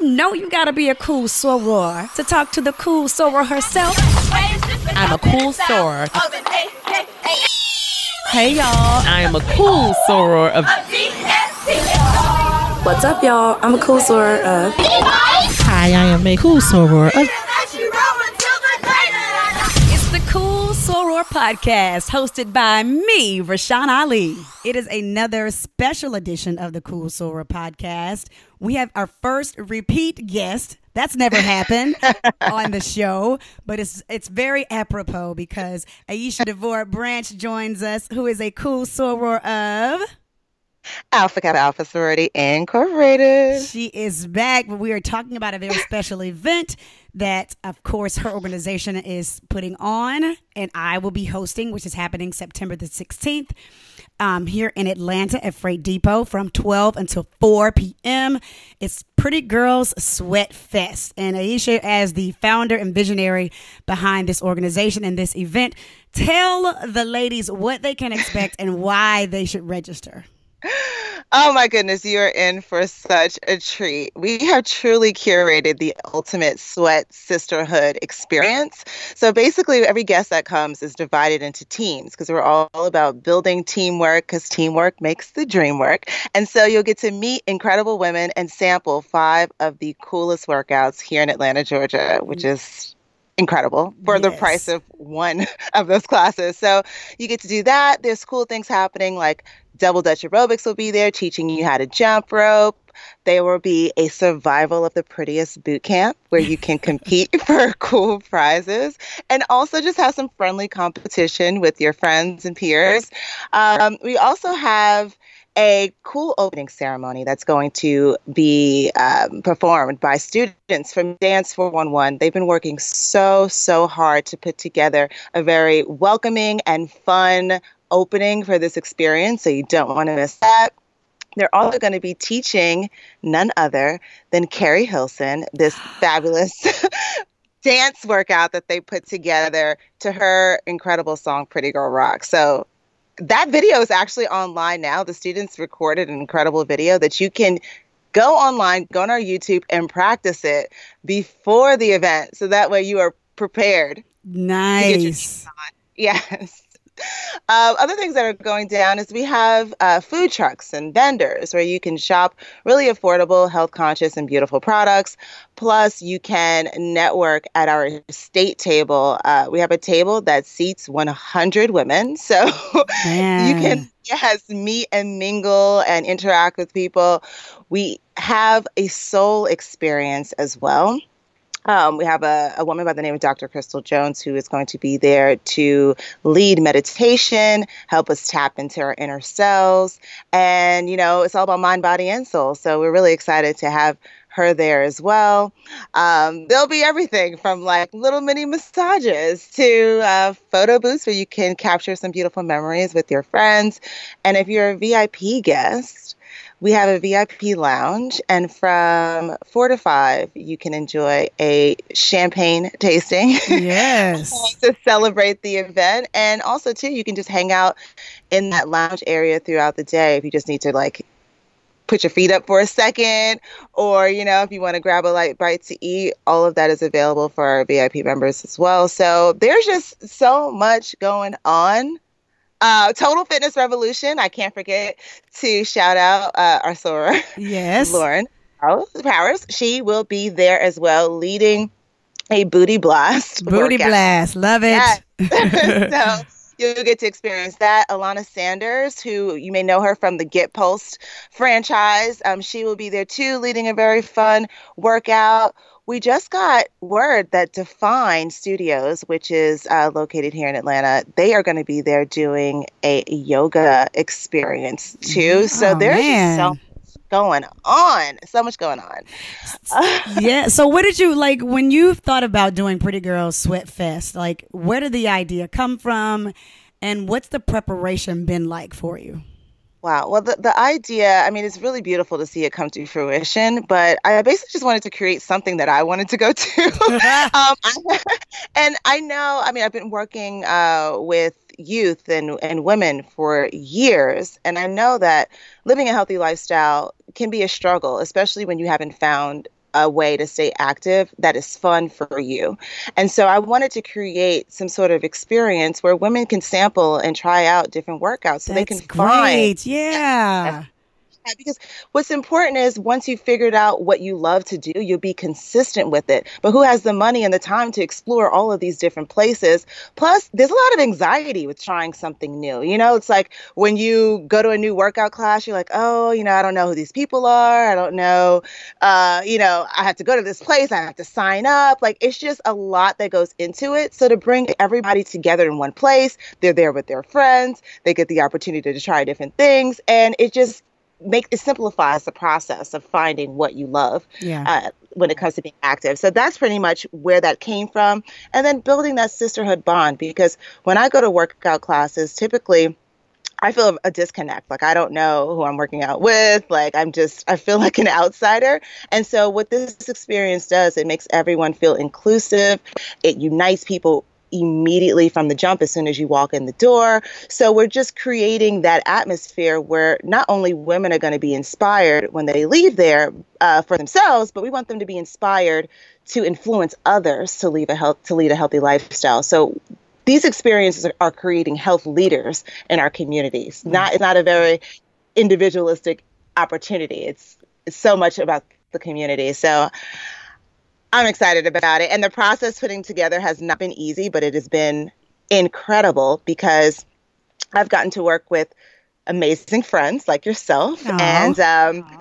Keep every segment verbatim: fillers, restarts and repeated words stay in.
know you gotta be a cool soror to talk to the cool soror herself. I'm a cool soror. Hey y'all, I am a cool soror of. What's up, y'all? I'm a cool soror of. Hi, I am a cool soror of. It's the Cool Soror Podcast, hosted by me, Rashawn Ali. It is another special edition of the Cool Soror Podcast. We have our first repeat guest. That's never happened on the show, but it's it's very apropos because Aisha DeVore Branch joins us, who is a cool soror of Alpha Kappa Alpha Sorority Incorporated. She is back, but we are talking about a very special event that, of course, her organization is putting on, and I will be hosting, which is happening September the sixteenth. Um, here in Atlanta at Freight Depot from twelve until four p.m. It's Pretty Girls Sweat Fest. And Aisha, as the founder and visionary behind this organization and this event, tell the ladies what they can expect and why they should register. Oh my goodness, you are in for such a treat. We have truly curated the ultimate sweat sisterhood experience. So basically, every guest that comes is divided into teams because we're all about building teamwork because teamwork makes the dream work. And so you'll get to meet incredible women and sample five of the coolest workouts here in Atlanta, Georgia, which is incredible for yes. the price of one of those classes. So you get to do that. There's cool things happening like Double Dutch Aerobics will be there teaching you how to jump rope. There will be a survival of the prettiest boot camp where you can compete for cool prizes and also just have some friendly competition with your friends and peers. Um, we also have a cool opening ceremony that's going to be um, performed by students from Dance four one one. They've been working so, so hard to put together a very welcoming and fun opening for this experience, so you don't want to miss that. They're also going to be teaching none other than Carrie Hilson, this fabulous dance workout that they put together to her incredible song, Pretty Girl Rock. So that video is actually online now. The students recorded an incredible video that you can go online, go on our YouTube and practice it before the event. So that way you are prepared. Nice. Yes. Uh, other things that are going down is we have uh, food trucks and vendors where you can shop really affordable, health conscious, and beautiful products. Plus, you can network at our state table. Uh, we have a table that seats one hundred women. So Man. you can, yes, meet and mingle and interact with people. We have a soul experience as well. Um, we have a, a woman by the name of Doctor Crystal Jones who is going to be there to lead meditation, help us tap into our inner selves. And, you know, it's all about mind, body, and soul. So we're really excited to have her there as well. Um, there'll be everything from like little mini massages to uh, photo booths where you can capture some beautiful memories with your friends. And if you're a V I P guest, we have a V I P lounge, and from four to five, you can enjoy a champagne tasting. Yes. to celebrate the event. And also, too, you can just hang out in that lounge area throughout the day if you just need to, like, put your feet up for a second, or, you know, if you want to grab a light bite to eat, all of that is available for our V I P members as well. So there's just so much going on. Uh, Total Fitness Revolution. I can't forget to shout out uh, our soror, yes, Lauren Powers. She will be there as well, leading a booty blast. Booty workout. blast, love it. Yes. So you'll get to experience that. Alana Sanders, who you may know her from the Get Post franchise, um, she will be there too, leading a very fun workout. We just got word that Define Studios, which is uh, located here in Atlanta, they are going to be there doing a yoga experience too. Oh, so there's man. just so much going on. So much going on. Yeah. So what did you, like, when you thought about doing Pretty Girls Sweat Fest, like, where did the idea come from? And what's the preparation been like for you? Wow. Well, the, the idea, I mean, it's really beautiful to see it come to fruition, but I basically just wanted to create something that I wanted to go to. um, I, and I know, I mean, I've been working uh, with youth and, and women for years, and I know that living a healthy lifestyle can be a struggle, especially when you haven't found a way to stay active that is fun for you. And so I wanted to create some sort of experience where women can sample and try out different workouts so That's they can great. find. Yeah. Because what's important is once you've figured out what you love to do, you'll be consistent with it. But who has the money and the time to explore all of these different places? Plus, there's a lot of anxiety with trying something new. You know, it's like when you go to a new workout class, you're like, oh, you know, I don't know who these people are. I don't know. Uh, you know, I have to go to this place. I have to sign up. Like, it's just a lot that goes into it. So to bring everybody together in one place, they're there with their friends. They get the opportunity to try different things. And it just make it simplifies the process of finding what you love Yeah. uh, when it comes to being active. So that's pretty much where that came from. And then building that sisterhood bond, because when I go to workout classes, typically I feel a disconnect. Like I don't know who I'm working out with. Like I'm just, I feel like an outsider. And so what this experience does, it makes everyone feel inclusive. It unites people immediately from the jump as soon as you walk in the door. So we're just creating that atmosphere where not only women are going to be inspired when they leave there uh, for themselves, but we want them to be inspired to influence others to leave a health to lead a healthy lifestyle. So these experiences are, are creating health leaders in our communities. Mm-hmm. Not it's not a very individualistic opportunity. It's it's so much about the community. So I'm excited about it. And the process putting together has not been easy, but it has been incredible because I've gotten to work with amazing friends like yourself. Aww. And um,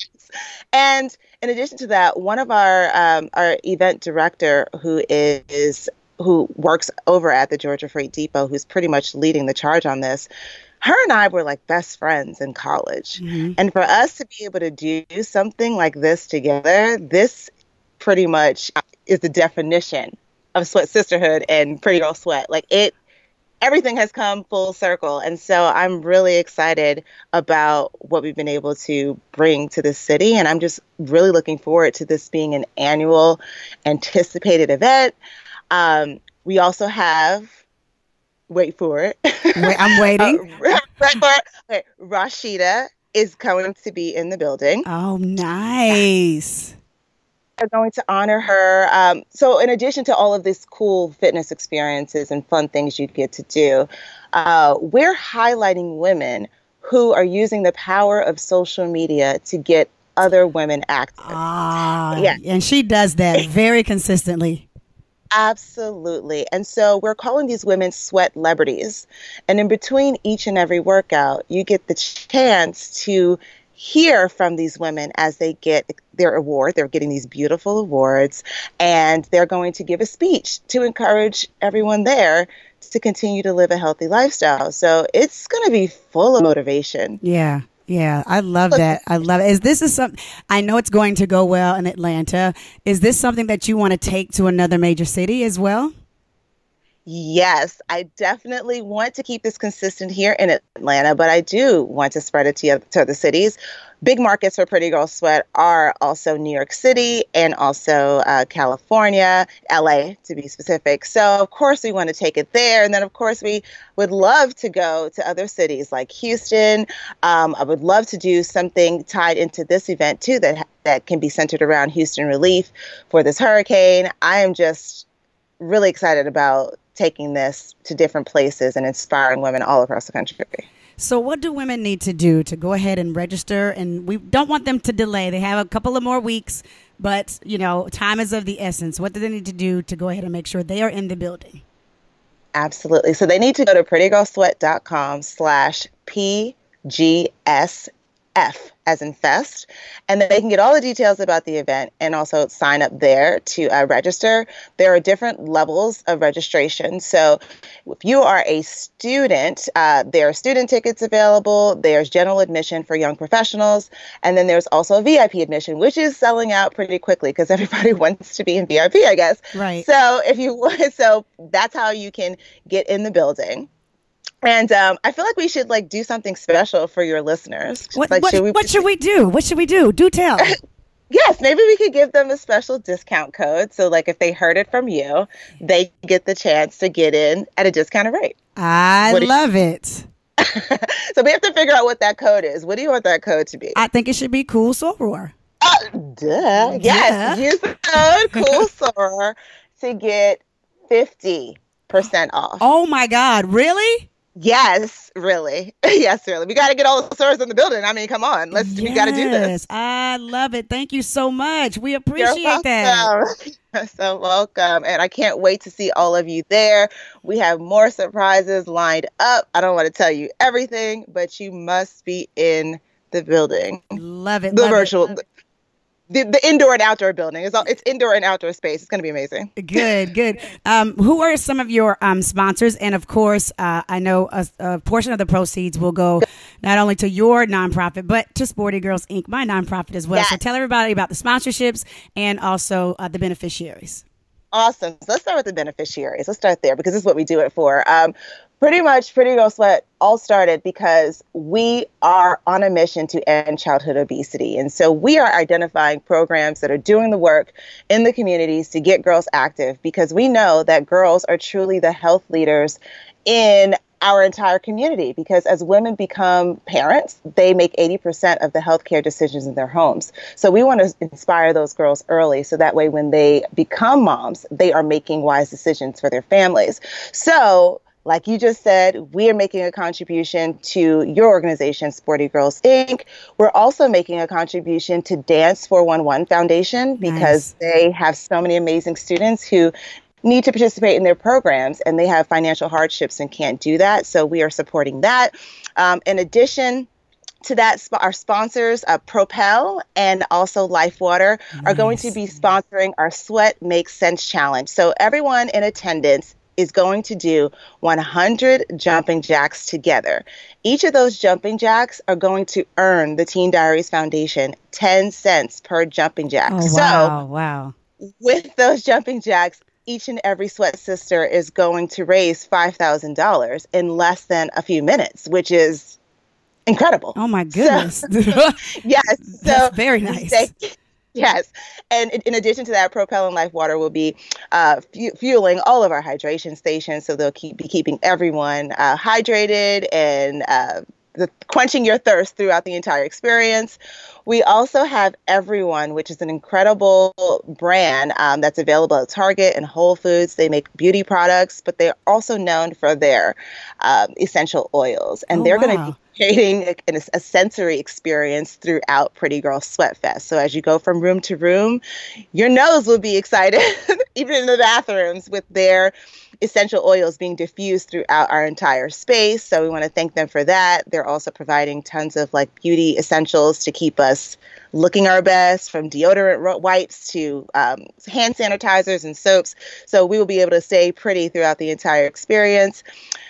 and in addition to that, one of our um, our event director who is who works over at the Georgia Freight Depot, who's pretty much leading the charge on this, her and I were like best friends in college. Mm-hmm. And for us to be able to do something like this together, this pretty much is the definition of Sweat Sisterhood and Pretty Girl Sweat. Like it, everything has come full circle. And so I'm really excited about what we've been able to bring to this city. And I'm just really looking forward to this being an annual anticipated event. Um, we also have, wait for it. Wait, I'm waiting. uh, wait for it. Okay, Rashida is going to be in the building. Oh, nice. Are going to honor her. Um, so in addition to all of these cool fitness experiences and fun things you get to do, uh, we're highlighting women who are using the power of social media to get other women active. Ah, yeah. And she does that very consistently. Absolutely. And so we're calling these women sweat celebrities. And in between each and every workout, you get the chance to hear from these women as they get their award. They're getting these beautiful awards, and they're going to give a speech to encourage everyone there to continue to live a healthy lifestyle. So it's going to be full of motivation. Yeah. Yeah, I love that. I love it. Is this is something, I know it's going to go well in Atlanta. Is this something that you want to take to another major city as well? Yes, I definitely want to keep this consistent here in Atlanta, but I do want to spread it to, to other cities. Big markets for Pretty Girl Sweat are also New York City and also uh, California, L A to be specific. So, of course, we want to take it there. And then, of course, we would love to go to other cities like Houston. Um, I would love to do something tied into this event, too, that that can be centered around Houston relief for this hurricane. I am just really excited about taking this to different places and inspiring women all across the country. So what do women need to do to go ahead and register? And we don't want them to delay. They have a couple of more weeks, but, you know, time is of the essence. What do they need to do to go ahead and make sure they are in the building? Absolutely. So they need to go to prettygirlsweat.com slash PGSF as in fest, and then they can get all the details about the event and also sign up there to uh, register. There are different levels of registration. So if you are a student, uh, there are student tickets available. There's general admission for young professionals. And then there's also a V I P admission, which is selling out pretty quickly because everybody wants to be in V I P, I guess. Right. So if you want, so that's how you can get in the building. And um, I feel like we should like do something special for your listeners. What, like, what, should we, what should we do? What should we do? Do tell. Yes, maybe we could give them a special discount code. So like if they heard it from you, they get the chance to get in at a discounted rate. I What do you- love it. So we have to figure out what that code is. What do you want that code to be? I think it should be Cool Soror. Uh, duh. Yes, Duh. use the code COOLSOROR to get fifty percent off. Oh my God, really? Yes, really. Yes, really. We got to get all the stores in the building. I mean, come on. Let's. Yes, We got to do this. I love it. Thank you so much. We You're appreciate that. welcome. You're so welcome. And I can't wait to see all of you there. We have more surprises lined up. I don't want to tell you everything, but you must be in the building. Love it. The love virtual. It. The, the indoor and outdoor building. It's all, it's indoor and outdoor space. It's going to be amazing. Good, good. Um, who are some of your um, sponsors? And of course, uh, I know a, a portion of the proceeds will go not only to your nonprofit, but to Sporty Girls Incorporated, my nonprofit as well. Yes. So tell everybody about the sponsorships and also uh, the beneficiaries. Awesome. So let's start with the beneficiaries. Let's start there because this is what we do it for. Um, pretty much Pretty Girl Sweat all started because we are on a mission to end childhood obesity. And so we are identifying programs that are doing the work in the communities to get girls active because we know that girls are truly the health leaders in our entire community, because as women become parents, they make eighty percent of the healthcare decisions in their homes. So we want to inspire those girls early so that way when they become moms, they are making wise decisions for their families. So like you just said, we are making a contribution to your organization, Sporty Girls Incorporated. We're also making a contribution to Dance four one one Foundation because Nice. they have so many amazing students who need to participate in their programs and they have financial hardships and can't do that. So we are supporting that. Um, in addition to that, sp- our sponsors, uh, Propel and also Life Water, are going to be sponsoring our Sweat Makes Sense Challenge. So everyone in attendance is going to do one hundred jumping jacks together. Each of those jumping jacks are going to earn the Teen Diaries Foundation ten cents per jumping jack. Oh, So wow, wow. with those jumping jacks, each and every sweat sister is going to raise five thousand dollars in less than a few minutes, which is incredible. Oh, my goodness. So, yes. So That's very we nice. say- yes. And in in addition to that, Propel and Life Water will be uh, fu- fueling all of our hydration stations. So they'll keep be keeping everyone uh, hydrated and uh, the, quenching your thirst throughout the entire experience. We also have Everyone, which is an incredible brand um, that's available at Target and Whole Foods. They make beauty products, but they're also known for their um, essential oils. And Oh, they're going to wow. be creating a, a sensory experience throughout Pretty Girl Sweat Fest. So as you go from room to room, your nose will be excited, even in the bathrooms, with their essential oils being diffused throughout our entire space. So we want to thank them for that. They're also providing tons of like beauty essentials to keep us looking our best, from deodorant ro- wipes to um, hand sanitizers and soaps. So we will be able to stay pretty throughout the entire experience.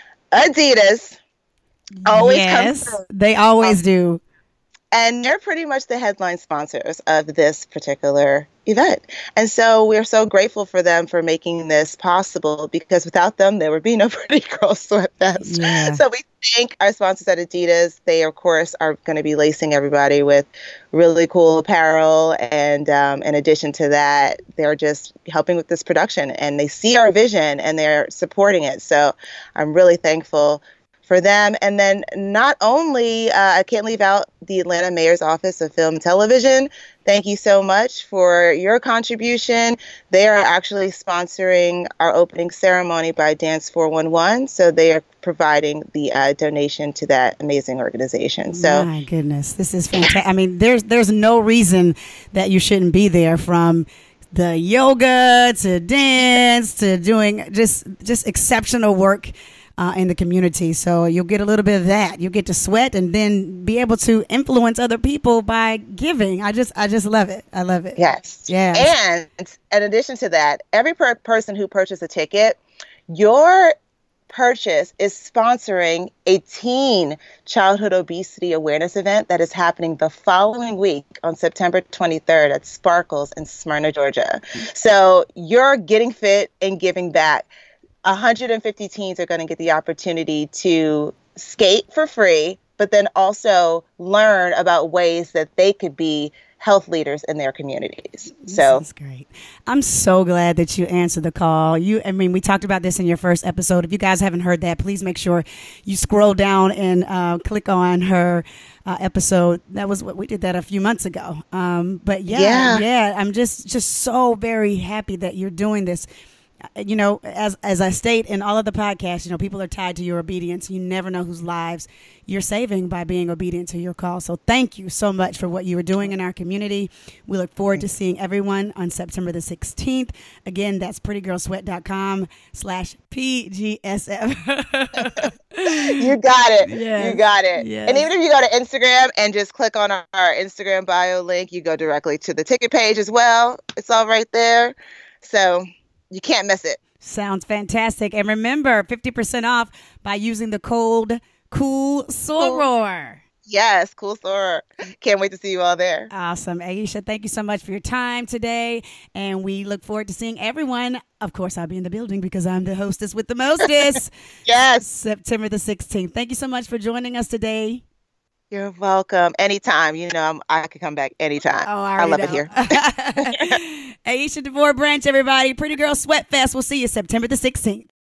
Adidas always comes yes, through. they always do. And they're pretty much the headline sponsors of this particular event. And so we're so grateful for them for making this possible, because without them, there would be no Pretty Girl Sweat Fest. Yeah. So we thank our sponsors at Adidas. They, of course, are going to be lacing everybody with really cool apparel. And um, in addition to that, they're just helping with this production. And they see our vision and they're supporting it. So I'm really thankful for them. And then not only, uh, I can't leave out the Atlanta Mayor's Office of Film and Television. Thank you so much for your contribution. They are actually sponsoring our opening ceremony by Dance four one one. So they are providing the uh, donation to that amazing organization. So My goodness, this is fantastic. I mean, there's there's no reason that you shouldn't be there, from the yoga to dance to doing just just exceptional work Uh, in the community. So you'll get a little bit of that. You'll get to sweat and then be able to influence other people by giving. I just, I just love it. I love it. yes. Yes. And in addition to that, every per- person who purchased a ticket, your purchase is sponsoring a teen childhood obesity awareness event that is happening the following week on September twenty-third at Sparkles in Smyrna, Georgia. So you're getting fit and giving back. one hundred fifty teens are going to get the opportunity to skate for free, but then also learn about ways that they could be health leaders in their communities. This So is great. I'm so glad that you answered the call. You, I mean, we talked about this in your first episode. If you guys haven't heard that, please make sure you scroll down and uh, click on her uh, episode. That was what we did that a few months ago. Um, but yeah, yeah, Yeah. I'm just just so very happy that you're doing this. You know, as as I state in all of the podcasts, you know, people are tied to your obedience. You never know whose lives you're saving by being obedient to your call. So thank you so much for what you are doing in our community. We look forward to seeing everyone on September the sixteenth. Again, that's prettygirlsweat.com slash PGSF. You got it. Yes. You got it. Yes. And even if you go to Instagram and just click on our, our Instagram bio link, you go directly to the ticket page as well. It's all right there. So you can't miss it. Sounds fantastic. And remember, fifty percent off by using the code Cool Soror. Yes, cool soror. Can't wait to see you all there. Awesome. Aisha, thank you so much for your time today. And we look forward to seeing everyone. Of course, I'll be in the building because I'm the hostess with the mostest. Yes. September the sixteenth. Thank you so much for joining us today. You're welcome. Anytime. You know, I'm, I can come back anytime. Oh, I, I love know. it here. Aisha DeVore Branch, everybody. Pretty Girl Sweat Fest. We'll see you September the sixteenth.